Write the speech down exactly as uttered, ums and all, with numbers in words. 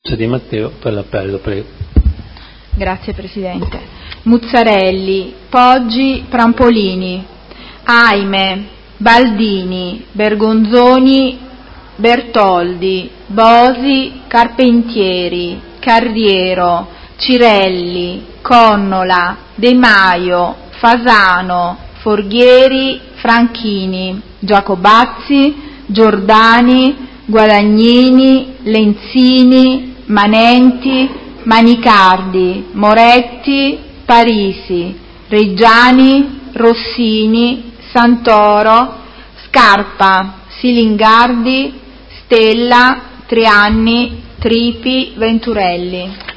Di Matteo per l'appello, prego. Grazie Presidente. Muzzarelli, Poggi, Prampolini, Aime, Baldini, Bergonzoni, Bertoldi, Bosi, Carpentieri, Carriero, Cirelli, Connola, De Maio, Fasano, Forghieri, Franchini, Giacobazzi, Giordani, Guadagnini, Lenzini, Manenti, Manicardi, Moretti, Parisi, Reggiani, Rossini, Santoro, Scarpa, Silingardi, Stella, Trianni, Tripi, Venturelli.